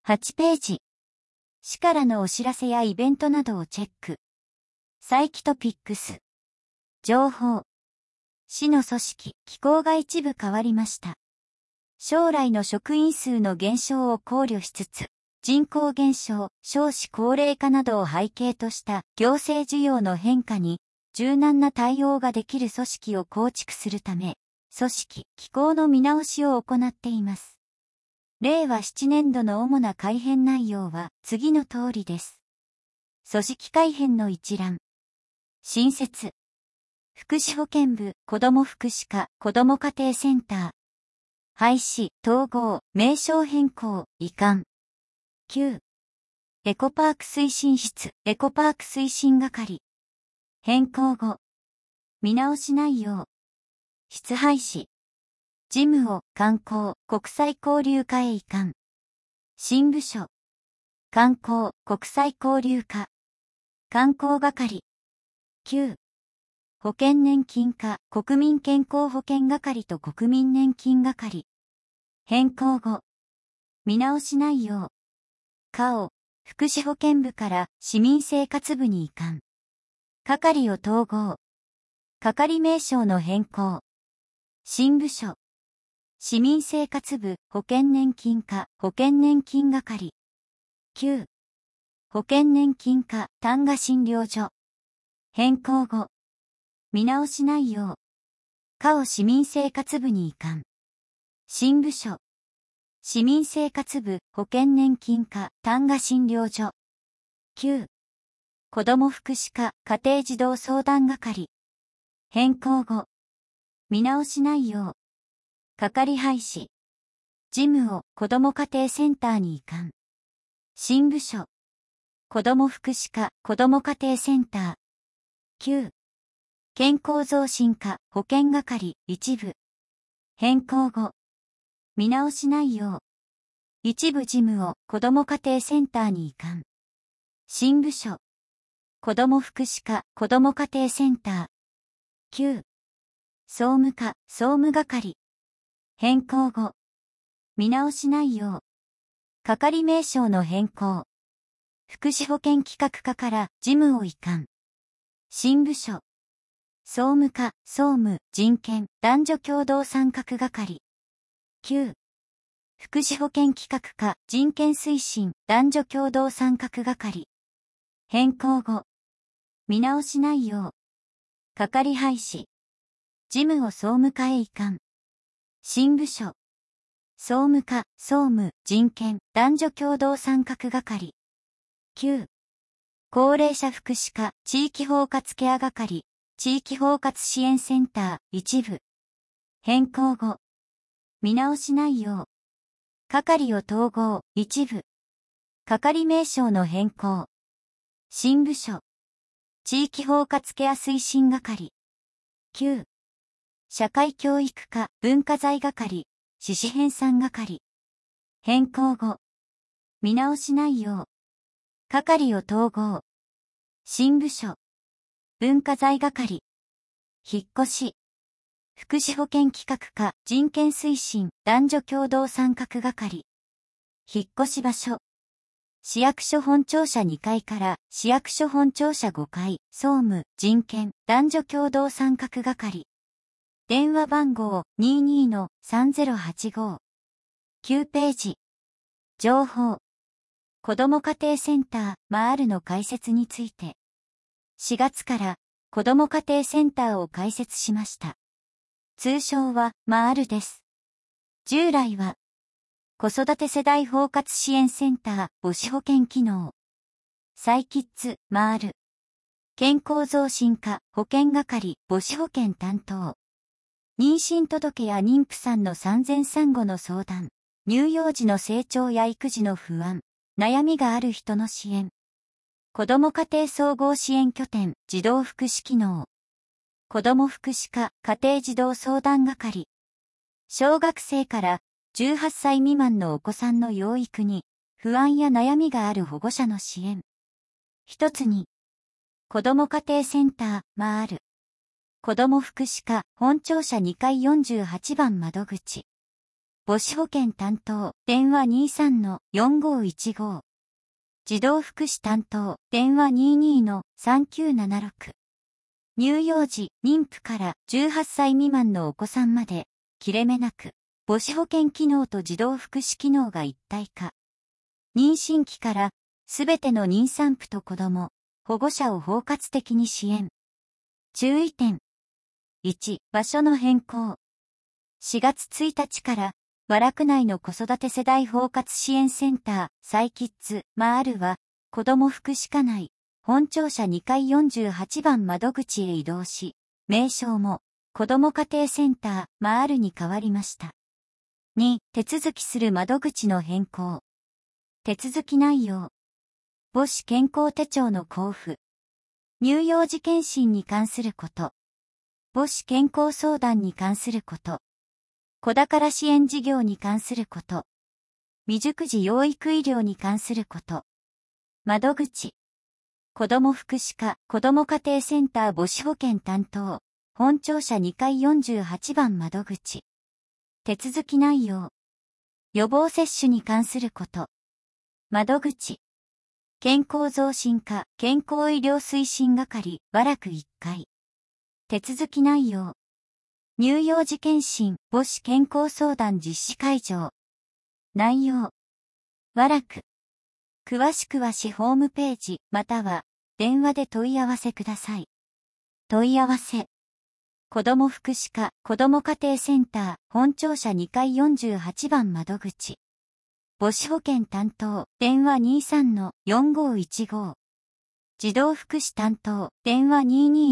8ページ。市からのお知らせやイベントなどをチェック。サイキトピックス。情報。市の組織、機構が一部変わりました。将来の職員数の減少を考慮しつつ、人口減少、少子高齢化などを背景とした行政需要の変化に柔軟な対応ができる組織を構築するため、組織、機構の見直しを行っています。令和7年度の主な改編内容は次の通りです。組織改編の一覧。新設。福祉保健部、子ども福祉課、子ども家庭センター。廃止、統合、名称変更、移管。9. エコパーク推進室、エコパーク推進係。変更後。見直し内容。室廃止。事務を観光、国際交流課へ移管。新部署。観光、国際交流課。観光係。9. 保険年金課、国民健康保険係と国民年金係。変更後。見直し内容。課を、福祉保健部から市民生活部に移管。係を統合。係名称の変更。新部署。市民生活部、保険年金課、保険年金係。9. 保険年金課、単価診療所。変更後。見直し内容。課を市民生活部に移管。新部署。市民生活部、保険年金課、単価診療所。9. 子ども福祉課、家庭児童相談係。変更後。見直し内容。係廃止。事務を子ども家庭センターに移管。新部署。子ども福祉課、子ども家庭センター。9. 健康増進課、保健係、一部。変更後。見直し内容。一部事務を子ども家庭センターに移管。新部署。子ども福祉課、子ども家庭センター。9. 総務課、総務係。変更後。見直し内容。係名称の変更。福祉保険企画課から事務を移管。新部署。総務課、総務、人権、男女共同参画係。9. 福祉保険企画課、人権推進、男女共同参画係。変更後。見直し内容。係廃止。事務を総務課へ移管。新部署。総務課、総務、人権、男女共同参画係。9. 高齢者福祉課、地域包括ケア係、地域包括支援センター、一部。変更後。見直し内容。係を統合、一部。係名称の変更。新部署。地域包括ケア推進係。9. 社会教育課、文化財係、支支編纂係。変更後。見直し内容。係を統合。新部署。文化財係。引っ越し。福祉保険企画課、人権推進、男女共同参画係。引っ越し場所。市役所本庁舎2階から市役所本庁舎5階、総務、人権、男女共同参画係。電話番号 22-3085。9ページ。情報。子ども家庭センター、マールの開設について。4月から子ども家庭センターを開設しました。通称はマールです。従来は子育て世代包括支援センター、母子保健機能。サイキッズ、マール。健康増進課、保健係、母子保健担当。妊娠届や妊婦さんの産前産後の相談、乳幼児の成長や育児の不安、悩みがある人の支援。子ども家庭総合支援拠点、児童福祉機能。子ども福祉課、家庭児童相談係。小学生から18歳未満のお子さんの養育に不安や悩みがある保護者の支援。一つに、子ども家庭センター、マール。子ども福祉課、本庁舎2階48番窓口。 母子保険担当、電話 23-4515。児童福祉担当、電話 22-3976。乳幼児、妊婦から18歳未満のお子さんまで、切れ目なく、母子保険機能と児童福祉機能が一体化。妊娠期から、すべての妊産婦と子供、保護者を包括的に支援。注意点。1、場所の変更。4月1日から、和楽内の子育て世代包括支援センター、サイキッズ、マールは、子ども福祉課内、本庁舎2階48番窓口へ移動し、名称も、子ども家庭センター、マールに変わりました。2、手続きする窓口の変更。手続き内容。母子健康手帳の交付。乳幼児健診に関すること。母子健康相談に関すること。子宝支援事業に関すること。未熟児養育医療に関すること。窓口。子ども福祉課、子ども家庭センター母子保健担当。本庁舎2階48番窓口。手続き内容。予防接種に関すること。窓口。健康増進課、健康医療推進係、和楽1階。手続き内容。乳幼児健診、母子健康相談実施会場。内容。和楽。詳しくは市ホームページ、または、電話で問い合わせください。問い合わせ。子ども福祉課、子ども家庭センター、本庁舎2階48番窓口。母子保健担当、電話 23-4515。児童福祉担当、電話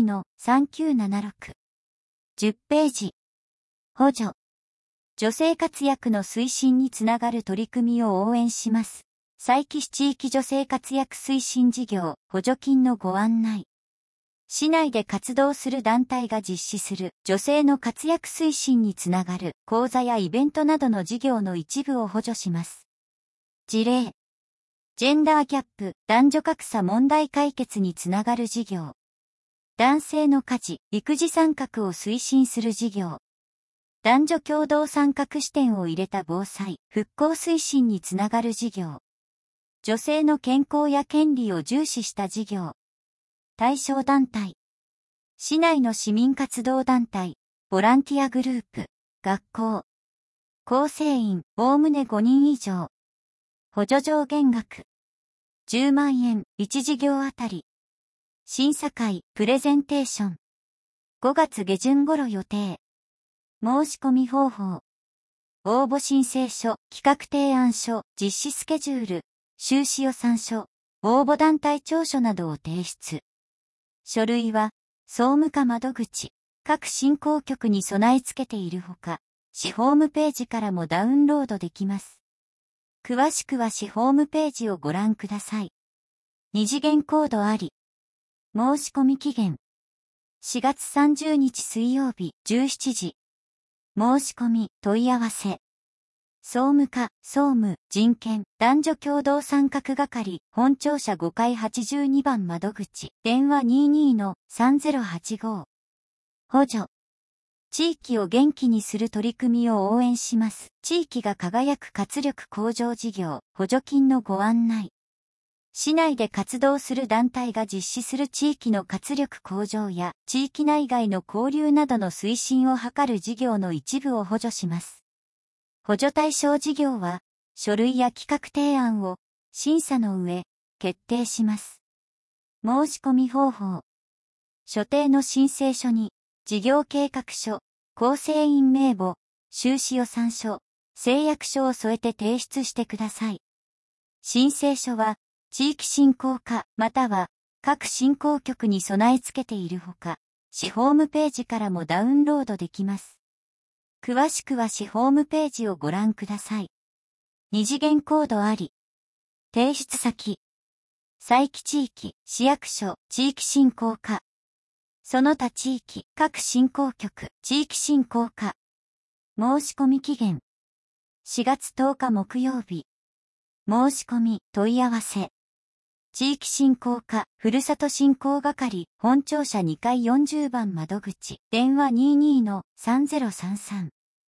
22-3976。10ページ。補助。女性活躍の推進につながる取り組みを応援します。佐伯市地域女性活躍推進事業、補助金のご案内。市内で活動する団体が実施する女性の活躍推進につながる講座やイベントなどの事業の一部を補助します。事例。ジェンダーギャップ、男女格差問題解決につながる事業。男性の家事、育児参画を推進する事業。男女共同参画視点を入れた防災、復興推進につながる事業。女性の健康や権利を重視した事業。対象団体。市内の市民活動団体、ボランティアグループ、学校。構成員、おおむね5人以上。補助上限額。10万円、1事業あたり。審査会、プレゼンテーション。5月下旬頃予定。申し込み方法。応募申請書、企画提案書、実施スケジュール、収支予算書、応募団体調書などを提出。書類は、総務課窓口、各振興局に備え付けているほか、市ホームページからもダウンロードできます。詳しくは市ホームページをご覧ください。二次元コードあり。申し込み期限。4月30日水曜日17時。申し込み、問い合わせ。総務課、総務、人権、男女共同参画係、本庁舎5階82番窓口、電話 22-3085。補助。地域を元気にする取り組みを応援します。地域が輝く活力向上事業、補助金のご案内。市内で活動する団体が実施する地域の活力向上や地域内外の交流などの推進を図る事業の一部を補助します。補助対象事業は、書類や企画提案を審査の上、決定します。申し込み方法。所定の申請書に、事業計画書、構成員名簿、収支予算書、誓約書を添えて提出してください。申請書は、地域振興課または各振興局に備え付けているほか、市ホームページからもダウンロードできます。詳しくは市ホームページをご覧ください。二次元コードあり。提出先。佐伯地域、市役所、地域振興課。その他地域、各振興局、地域振興課。申し込み期限。4月10日木曜日。申し込み、問い合わせ。地域振興課、ふるさと振興係、本庁舎2階40番窓口、電話 22-3033。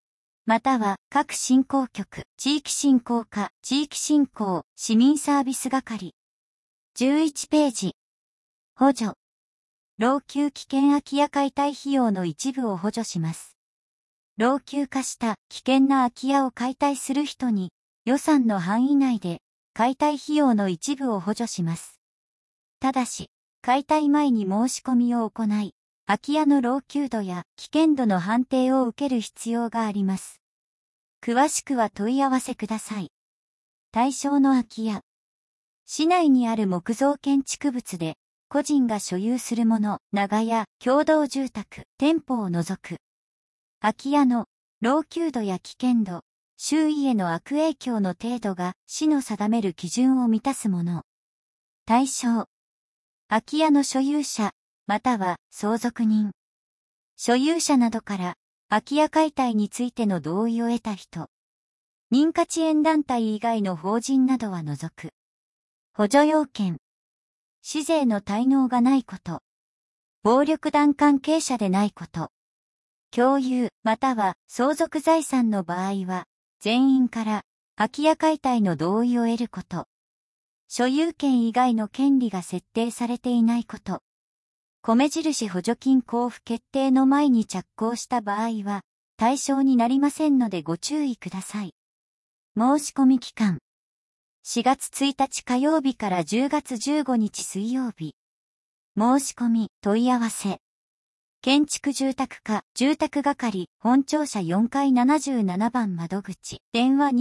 または各振興局、地域振興課、地域振興、市民サービス係。11ページ。補助。老朽危険空き家解体費用の一部を補助します。老朽化した危険な空き家を解体する人に予算の範囲内で解体費用の一部を補助します。ただし、解体前に申し込みを行い、空き家の老朽度や危険度の判定を受ける必要があります。詳しくは問い合わせください。対象の空き家。市内にある木造建築物で、個人が所有するもの、長屋、共同住宅、店舗を除く。空き家の老朽度や危険度、周囲への悪影響の程度が市の定める基準を満たすもの。対象。空き家の所有者、または相続人。所有者などから空き家解体についての同意を得た人。認可遅延団体以外の法人などは除く。補助要件。市税の滞納がないこと。暴力団関係者でないこと。共有または相続財産の場合は、全員から空き家解体の同意を得ること。所有権以外の権利が設定されていないこと。米印補助金交付決定の前に着工した場合は、対象になりませんのでご注意ください。申し込み期間。4月1日火曜日から10月15日水曜日。申し込み、問い合わせ。建築住宅課、住宅係、本庁舎4階77番窓口、電話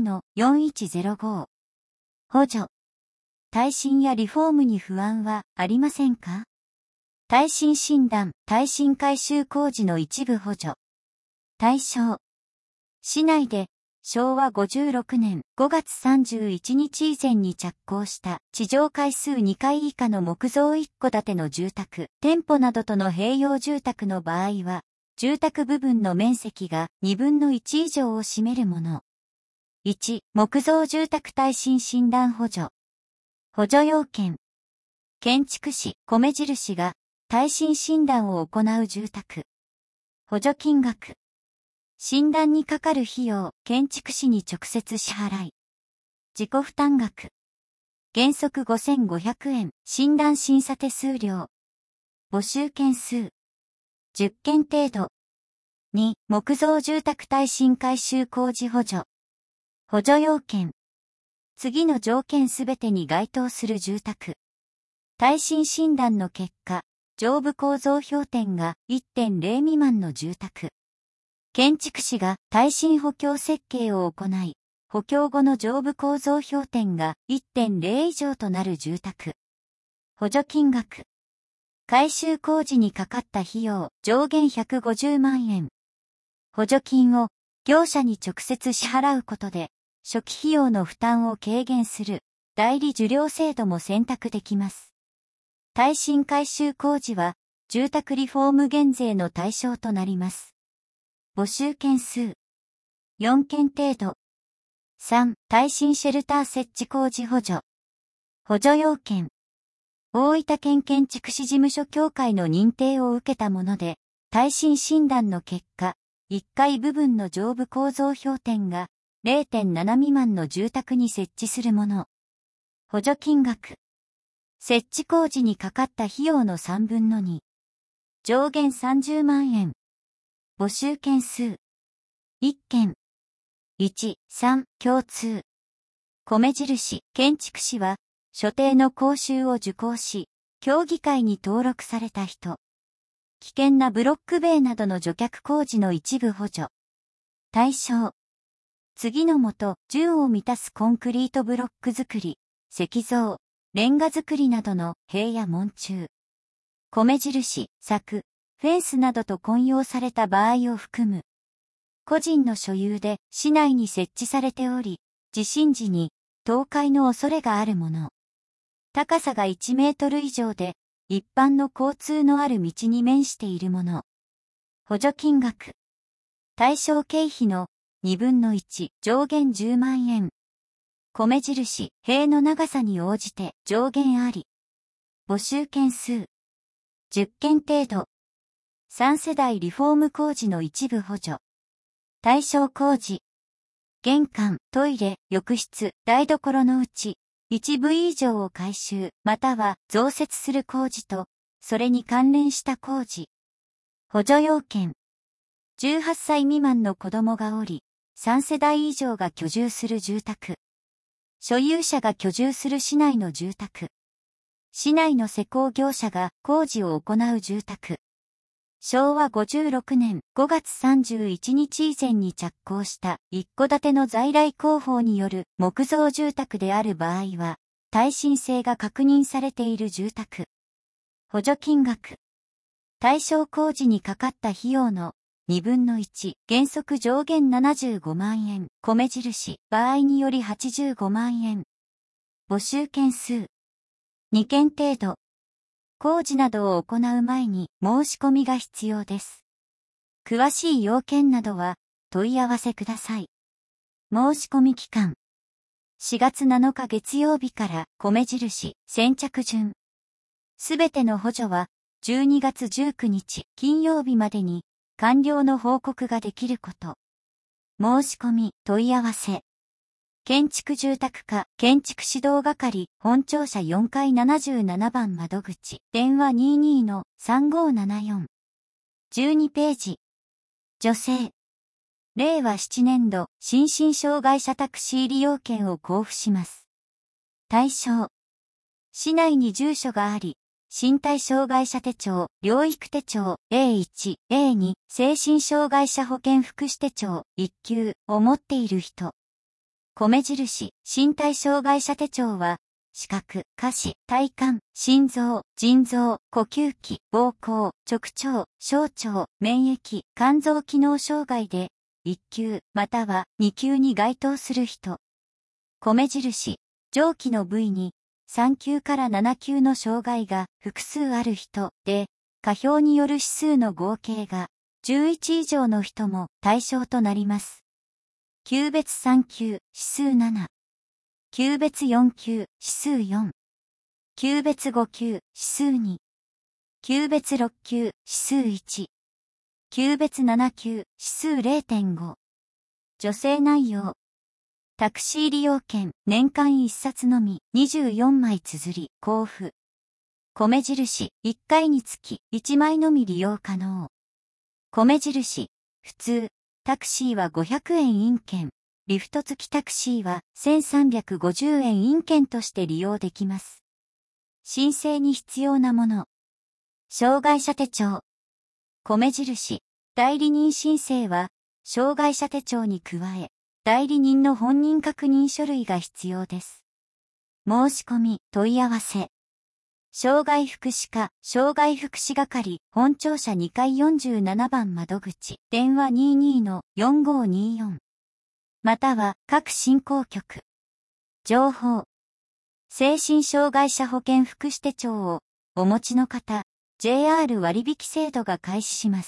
22-4105。補助。耐震やリフォームに不安はありませんか？耐震診断、耐震改修工事の一部補助。対象。市内で昭和56年5月31日以前に着工した地上階数2階以下の木造1戸建ての住宅、店舗などとの併用住宅の場合は、住宅部分の面積が2分の1以上を占めるもの。1、木造住宅耐震診断補助。補助要件。建築士、米印が耐震診断を行う住宅。補助金額。診断にかかる費用、建築士に直接支払い。自己負担額。原則5500円、診断審査手数料。募集件数。10件程度。2、木造住宅耐震改修工事補助。補助要件。次の条件すべてに該当する住宅。耐震診断の結果、上部構造評点が 1.0 未満の住宅。建築士が耐震補強設計を行い、補強後の上部構造評点が 1.0 以上となる住宅。補助金額。改修工事にかかった費用上限150万円。補助金を業者に直接支払うことで、初期費用の負担を軽減する代理受領制度も選択できます。耐震改修工事は住宅リフォーム減税の対象となります。募集件数。4件程度。3、耐震シェルター設置工事補助。補助要件。大分県建築士事務所協会の認定を受けたもので、耐震診断の結果、1階部分の上部構造評点が 0.7 未満の住宅に設置するもの。補助金額。設置工事にかかった費用の3分の2。上限30万円。募集件数。1件。1、3、共通。米印、建築士は、所定の講習を受講し、協議会に登録された人。危険なブロック塀などの除却工事の一部補助。対象。次のもと、準を満たすコンクリートブロック作り、石造、レンガ作りなどの塀や門柱。米印、柵、フェンスなどと混用された場合を含む。個人の所有で市内に設置されており、地震時に倒壊の恐れがあるもの。高さが1メートル以上で、一般の交通のある道に面しているもの。補助金額。対象経費の2分の1、上限10万円。米印、塀の長さに応じて上限あり。募集件数。10件程度。3世代リフォーム工事の一部補助。 対象工事。玄関、トイレ、浴室、台所のうち、一部以上を改修、または増設する工事と、それに関連した工事。補助要件。18歳未満の子供がおり、3世代以上が居住する住宅。所有者が居住する市内の住宅。市内の施工業者が工事を行う住宅。昭和56年5月31日以前に着工した一戸建ての在来工法による木造住宅である場合は、耐震性が確認されている住宅。補助金額。対象工事にかかった費用の2分の1、原則上限75万円、米印、場合により85万円。募集件数。2件程度。工事などを行う前に申し込みが必要です。詳しい要件などは問い合わせください。申し込み期間。4月7日月曜日から米印、先着順。すべての補助は12月19日金曜日までに完了の報告ができること。申し込み、問い合わせ。建築住宅課、建築指導係、本庁舎4階77番窓口、電話 22-3574。12ページ。助成。令和7年度、心身障害者タクシー利用券を交付します。対象。市内に住所があり、身体障害者手帳、療育手帳、A1、A2、精神障害者保健福祉手帳、1級を持っている人。米印、身体障害者手帳は、視覚、下肢、体幹、心臓、腎臓、呼吸器、膀胱、直腸、小腸、免疫、肝臓機能障害で、1級、または2級に該当する人。米印、上記の部位に、3級から7級の障害が複数ある人で、下標による指数の合計が11以上の人も対象となります。級別3級、指数7。級別4級、指数4。級別5級、指数2。級別6級、指数1。級別7級、指数 0.5。助成内容。タクシー利用券、年間1冊のみ、24枚綴り、交付。米印、1回につき、1枚のみ利用可能。米印、普通、タクシーは500円印券、リフト付きタクシーは1350円印券として利用できます。申請に必要なもの。障害者手帳。米印、代理人申請は、障害者手帳に加え、代理人の本人確認書類が必要です。申し込み、問い合わせ。障害福祉課、障害福祉係、本庁舎2階47番窓口、電話 22-4524。または、各振興局。情報。精神障害者保健福祉手帳をお持ちの方、JR 割引制度が開始します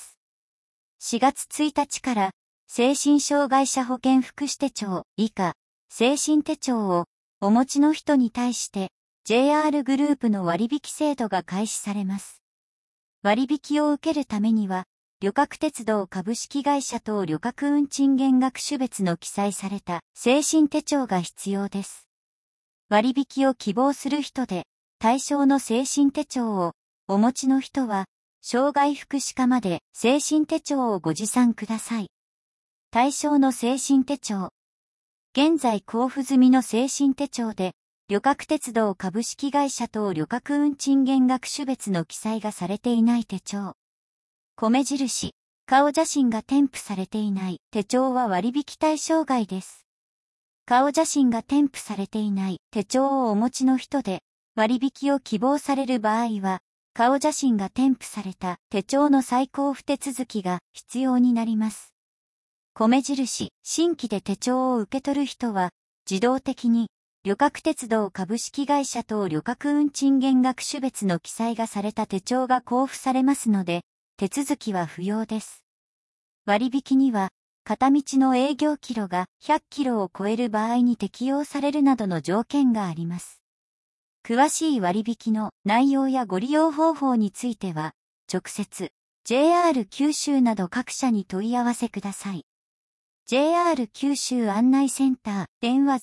。4月1日から、精神障害者保健福祉手帳以下、精神手帳をお持ちの人に対して JR グループの割引制度が開始されます。割引を受けるためには、旅客鉄道株式会社等旅客運賃減額種別の記載された精神手帳が必要です。割引を希望する人で、対象の精神手帳をお持ちの人は、障害福祉課まで精神手帳をご持参ください。対象の精神手帳。現在交付済みの精神手帳で、旅客鉄道株式会社等旅客運賃減額種別の記載がされていない手帳。米印、顔写真が添付されていない手帳は割引対象外です。顔写真が添付されていない手帳をお持ちの人で、割引を希望される場合は、顔写真が添付された手帳の再交付手続きが必要になります。米印、新規で手帳を受け取る人は、自動的に、旅客鉄道株式会社等旅客運賃減額種別の記載がされた手帳が交付されますので、手続きは不要です。割引には、片道の営業キロが100キロを超える場合に適用されるなどの条件があります。詳しい割引の内容やご利用方法については、直接、JR 九州など各社に問い合わせください。 JR 九州案内センター、電話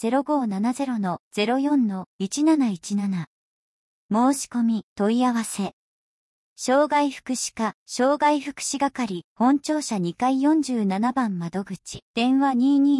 0570-04-1717。申し込み、問い合わせ。障害福祉課、障害福祉係、本庁舎2階47番窓口、電話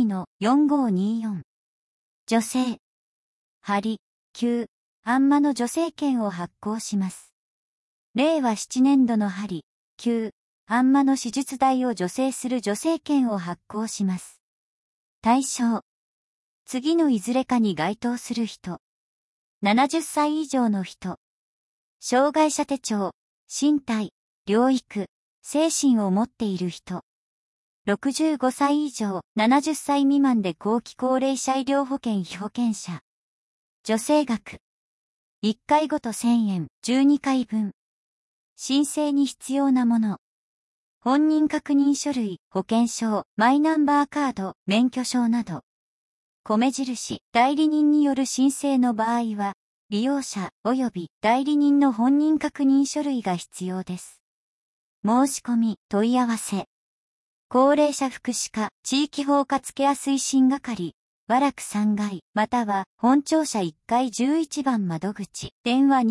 22-4524。助成。針、9、あんまの助成券を発行します。令和7年度の針、9、あんまの手術代を助成する助成券を発行します。対象。次のいずれかに該当する人。70歳以上の人。障害者手帳、身体、療育、精神を持っている人。65歳以上、70歳未満で後期高齢者医療保険被保険者。助成額。1回ごと1000円、12回分。申請に必要なもの。本人確認書類、保険証、マイナンバーカード、免許証など。米印、代理人による申請の場合は、利用者及び代理人の本人確認書類が必要です。申し込み、問い合わせ。高齢者福祉課、地域包括ケア推進係、和楽3階、または本庁舎1階11番窓口、電話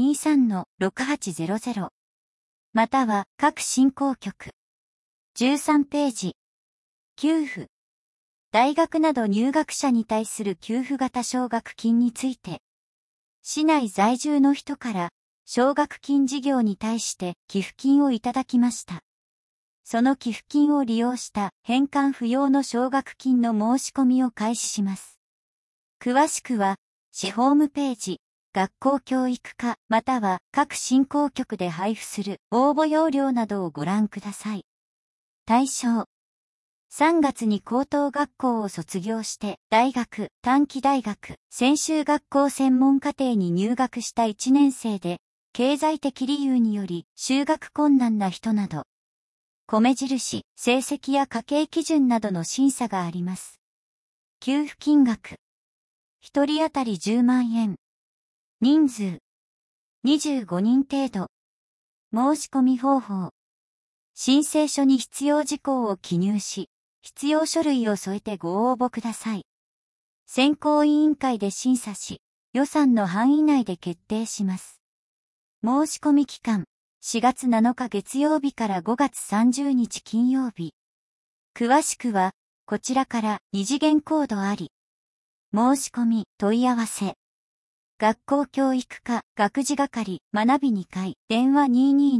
23-6800。または各振興局。13ページ。給付。大学など入学者に対する給付型奨学金について、市内在住の人から奨学金事業に対して寄付金をいただきました。その寄付金を利用した返還不要の奨学金の申し込みを開始します。詳しくは、市ホームページ、学校教育課または各振興局で配布する応募要領などをご覧ください。対象。3月に高等学校を卒業して大学、短期大学、専修学校専門課程に入学した1年生で、経済的理由により就学困難な人など、米印、成績や家計基準などの審査があります。給付金額。1人当たり10万円。人数。25人程度。申し込み方法。申請書に必要事項を記入し、必要書類を添えてご応募ください。選考委員会で審査し、予算の範囲内で決定します。申し込み期間、4月7日月曜日から5月30日金曜日。詳しくは、こちらから二次元コードあり。申し込み、問い合わせ。学校教育課、学事係、学び2階、電話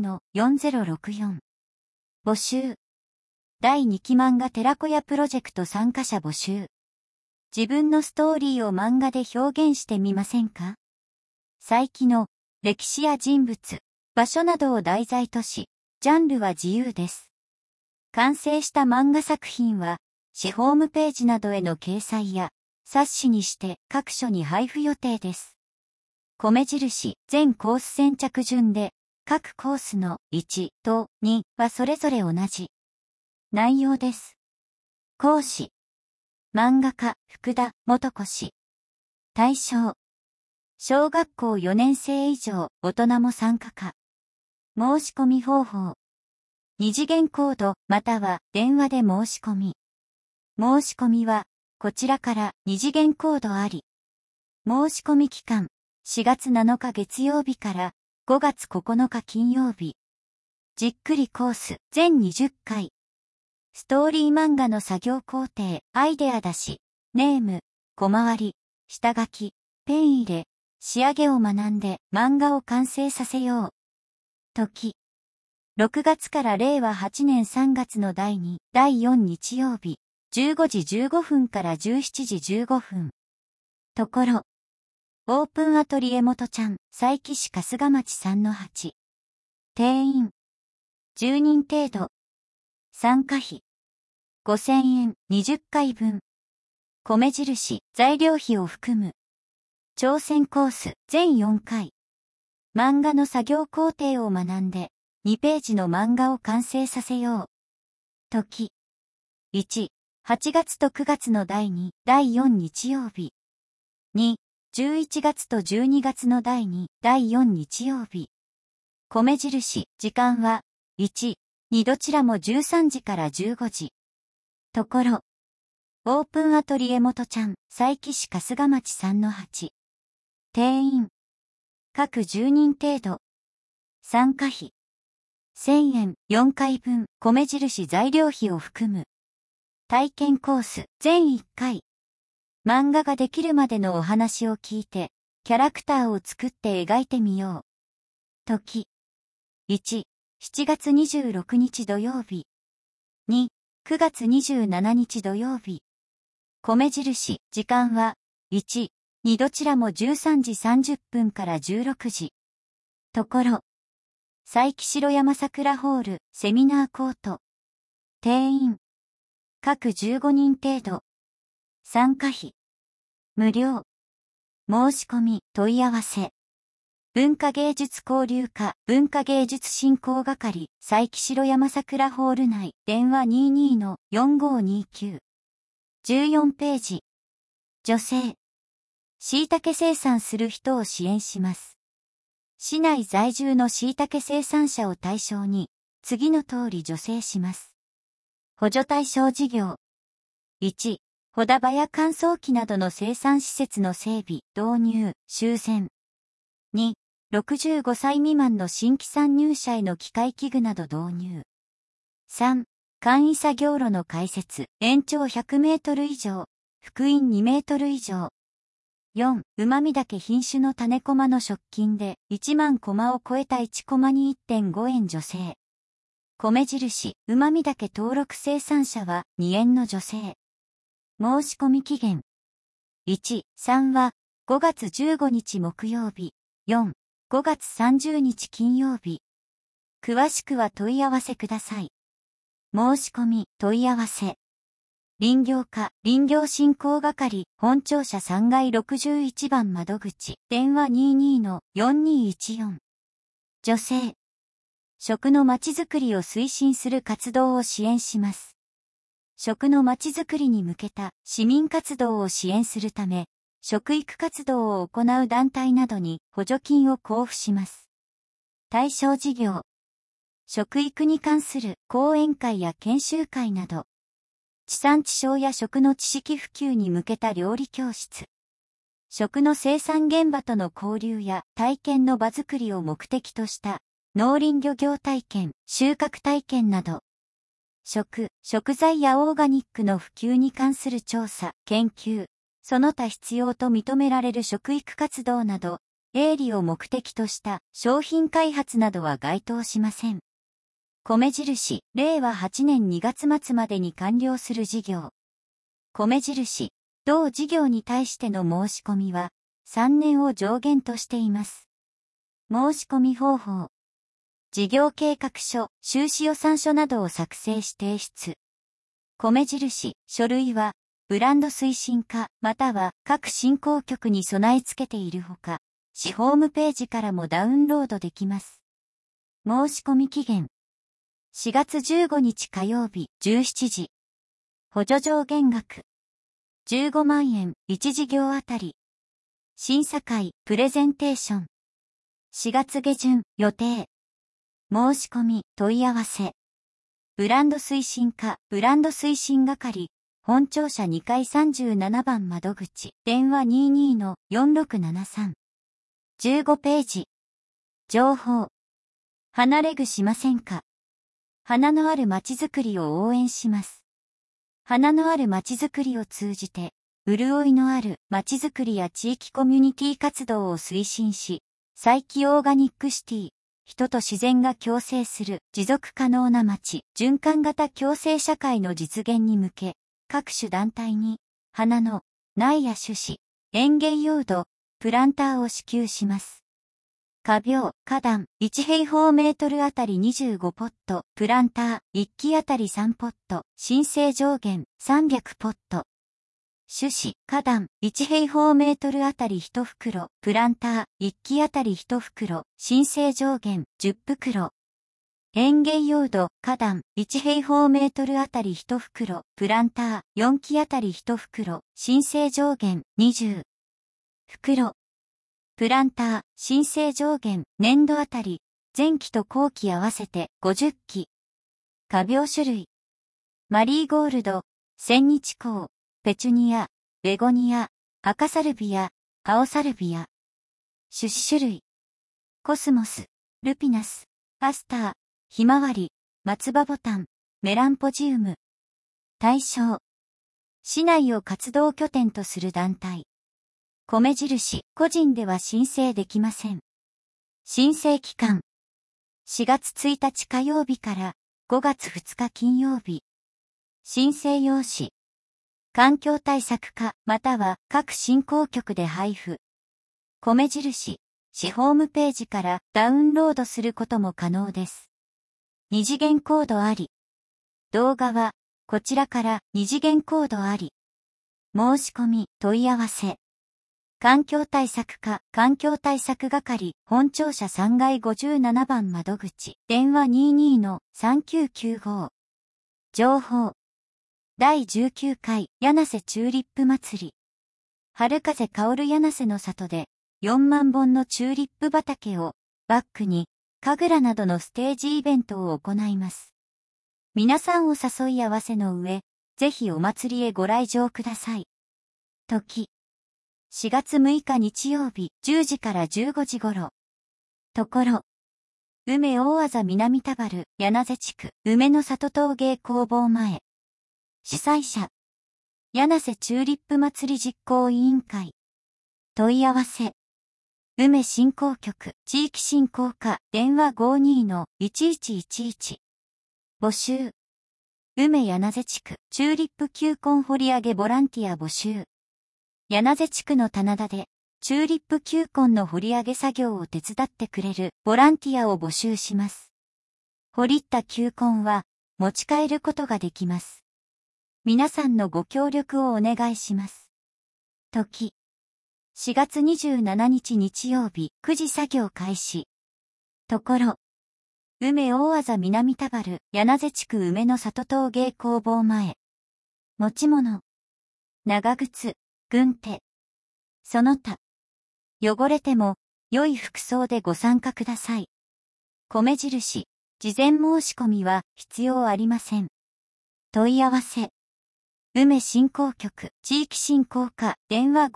22-4064。募集。第2期漫画寺子屋プロジェクト参加者募集。自分のストーリーを漫画で表現してみませんか？再起の歴史や人物、場所などを題材とし、ジャンルは自由です。完成した漫画作品は、市ホームページなどへの掲載や、冊子にして各所に配布予定です。米印、全コース先着順で、各コースの1と2はそれぞれ同じ内容です。講師。漫画家、福田元子氏。対象。小学校4年生以上、大人も参加か。申し込み方法。二次元コード、または電話で申し込み。申し込みは、こちらから二次元コードあり。申し込み期間、4月7日月曜日から5月9日金曜日。じっくりコース、全20回。ストーリー漫画の作業工程、アイデア出し、ネーム、小回り、下書き、ペン入れ、仕上げを学んで漫画を完成させよう。時。6月から令和8年3月の第2、第4日曜日、15時15分から17時15分。ところ。オープンアトリエ元ちゃん、佐伯市春日町3-8。定員。10人程度。参加費。5000円、20回分。米印、材料費を含む。挑戦コース、全4回。漫画の作業工程を学んで、2ページの漫画を完成させよう。時。1、8月と9月の第2、第4日曜日。2、11月と12月の第2、第4日曜日。米印、時間は、1、2どちらも13時から15時。ところ。 オープンアトリエ元ちゃん、佐伯市春日町3-8。定員。各10人程度。参加費。1000円、4回分、米印材料費を含む。体験コース、全1回。漫画ができるまでのお話を聞いて、キャラクターを作って描いてみよう。時。1、7月26日土曜日。2、9月27日土曜日。米印、時間は、1、2どちらも13時30分から16時。ところ。佐伯城山桜ホール、セミナーコート。定員。各15人程度。参加費。無料。申し込み、問い合わせ。文化芸術交流課、文化芸術振興係、佐伯城山桜ホール内、電話 22-4529。14ページ。女性。椎茸生産する人を支援します。市内在住の椎茸生産者を対象に、次の通り助成します。補助対象事業。1、ホダ場や乾燥機などの生産施設の整備、導入、修繕。2、65歳未満の新規参入者への機械器具など導入。3、簡易作業路の開設、延長100メートル以上、幅員2メートル以上。4、うまみ茸品種の種駒の食金で1万駒を超えた1駒に 1.5 円助成。米印、うまみ茸登録生産者は2円の助成。申し込み期限。1、3は5月15日木曜日。4、5月30日金曜日。詳しくは問い合わせください。申し込み、問い合わせ。林業課、林業振興係、本庁舎3階61番窓口、電話 22-4214。女性。食のまちづくりを推進する活動を支援します。食のまちづくりに向けた市民活動を支援するため、食育活動を行う団体などに補助金を交付します。対象事業。食育に関する講演会や研修会など。地産地消や食の知識普及に向けた料理教室。食の生産現場との交流や体験の場づくりを目的とした農林漁業体験、収穫体験など。食材やオーガニックの普及に関する調査、研究、その他必要と認められる食育活動など、営利を目的とした商品開発などは該当しません。米印、令和8年2月末までに完了する事業。米印、同事業に対しての申し込みは、3年を上限としています。申し込み方法。事業計画書、収支予算書などを作成し提出。米印、書類は、ブランド推進課、または各振興局に備え付けているほか、市ホームページからもダウンロードできます。申し込み期限。4月15日火曜日17時。補助上限額。15万円、1事業あたり。審査会、プレゼンテーション。4月下旬、予定。申し込み、問い合わせ。ブランド推進課、ブランド推進係。本庁舎2階37番窓口。電話 22-4673。15ページ。情報。離れ具しませんか？花のあるまちづくりを応援します。花のあるまちづくりを通じて、潤いのあるまちづくりや地域コミュニティ活動を推進し、佐伯オーガニックシティ、人と自然が共生する持続可能なまち、循環型共生社会の実現に向け、各種団体に、花の苗や種子、園芸用土、プランターを支給します。花苗、花壇、1平方メートルあたり25ポット、プランター、1基あたり3ポット、申請上限、300ポット。種子、花壇、1平方メートルあたり1袋、プランター、1基あたり1袋、申請上限、10袋。園芸用土、花壇、1平方メートルあたり1袋、プランター、4基あたり1袋、申請上限、20袋。プランター、申請上限、年度あたり、前期と後期合わせて50基。花苗種類。マリーゴールド、千日紅、 ペチュニア、ベゴニア、赤サルビア、青サルビア。種子種類。コスモス、ルピナス、アスター、ひまわり、松葉ボタン、メランポジウム。対象。市内を活動拠点とする団体。米印、個人では申請できません。申請期間。4月1日火曜日から5月2日金曜日。申請用紙。環境対策課または各振興局で配布。米印、市ホームページからダウンロードすることも可能です。二次元コードあり。動画はこちらから二次元コードあり。申し込み、問い合わせ。環境対策課、環境対策係、本庁舎3階57番窓口、電話 22-3995。情報。第19回、柳瀬チューリップ祭り。春風薫る柳瀬の里で、4万本のチューリップ畑を、バックに、神楽などのステージイベントを行います。皆さんを誘い合わせの上、ぜひお祭りへご来場ください。時。4月6日日曜日10時から15時頃。ところ。梅大字南田原柳瀬地区梅の里陶芸工房前。主催者。柳瀬チューリップ祭り実行委員会。問い合わせ。梅振興局地域振興課電話 52-1111。募集。梅柳瀬地区チューリップ球根掘り上げボランティア募集。柳瀬地区の棚田でチューリップ球根の掘り上げ作業を手伝ってくれるボランティアを募集します。掘りった球根は持ち帰ることができます。皆さんのご協力をお願いします。時。4月27日日曜日9時作業開始。ところ。梅大字南田原柳瀬地区梅の里陶芸工房前。持ち物。長靴、軍手。その他。汚れても良い服装でご参加ください。米印、事前申し込みは必要ありません。問い合わせ。梅振興局地域振興課電話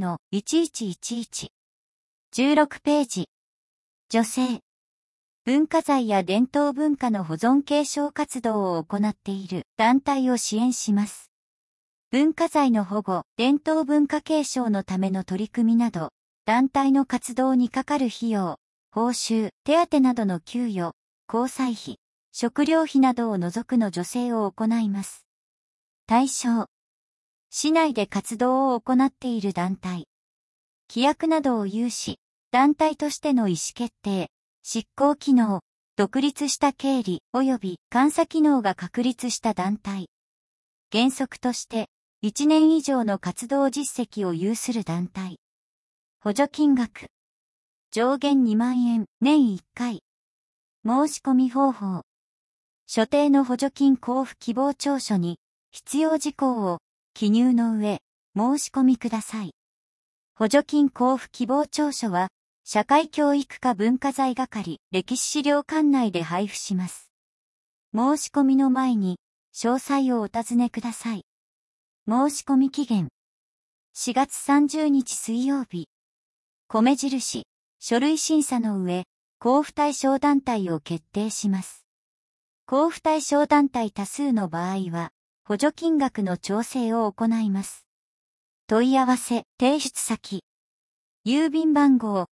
52-1111。16ページ。女性。文化財や伝統文化の保存継承活動を行っている団体を支援します。文化財の保護、伝統文化継承のための取り組みなど、団体の活動にかかる費用、報酬、手当などの給与、交際費、食料費などを除くの助成を行います。対象。市内で活動を行っている団体。規約などを有し、団体としての意思決定、執行機能、独立した経理及び監査機能が確立した団体。原則として、1年以上の活動実績を有する団体。補助金額。上限2万円、年1回。申し込み方法。所定の補助金交付希望調書に、必要事項を記入の上、申し込みください。補助金交付希望調書は、社会教育課文化財係歴史資料館内で配布します。申し込みの前に、詳細をお尋ねください。申し込み期限。4月30日水曜日。米印、書類審査の上、交付対象団体を決定します。交付対象団体多数の場合は、補助金額の調整を行います。問い合わせ、提出先。郵便番号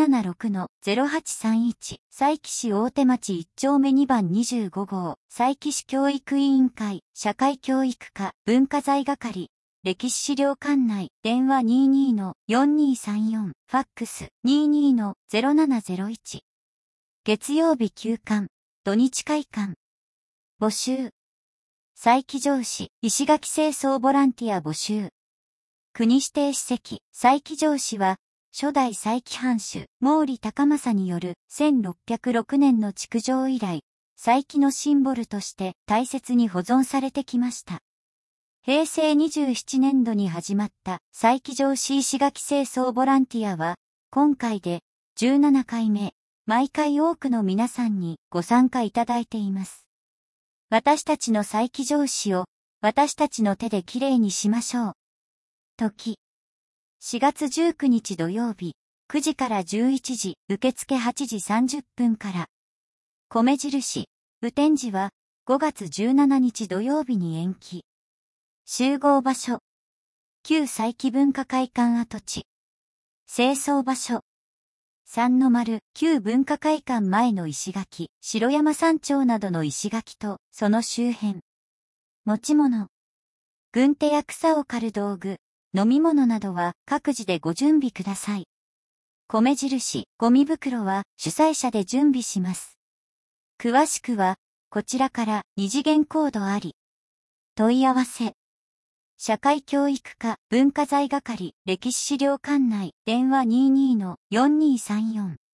876-0831 佐伯市大手町1丁目2番25号佐伯市教育委員会社会教育課文化財係歴史資料館内電話 22-4234 ファックス 22-0701 月曜日休館土日開館募集佐伯城市石垣清掃ボランティア募集国指定史跡佐伯城市は初代佐伯藩主、毛利高政による1606年の築城以来、佐伯のシンボルとして大切に保存されてきました。平成27年度に始まった佐伯城市石垣清掃ボランティアは、今回で17回目、毎回多くの皆さんにご参加いただいています。私たちの佐伯城市を私たちの手できれいにしましょう。時。4月19日土曜日、9時から11時、受付8時30分から。米印、雨天時は5月17日土曜日に延期。集合場所。旧佐伯文化会館跡地。清掃場所。三の丸、旧文化会館前の石垣、城山山頂などの石垣とその周辺。持ち物。軍手や草を刈る道具、飲み物などは各自でご準備ください。米印、ゴミ袋は主催者で準備します。詳しくは、こちらから二次元コードあり。問い合わせ。社会教育課文化財係歴史資料館内電話 22-4234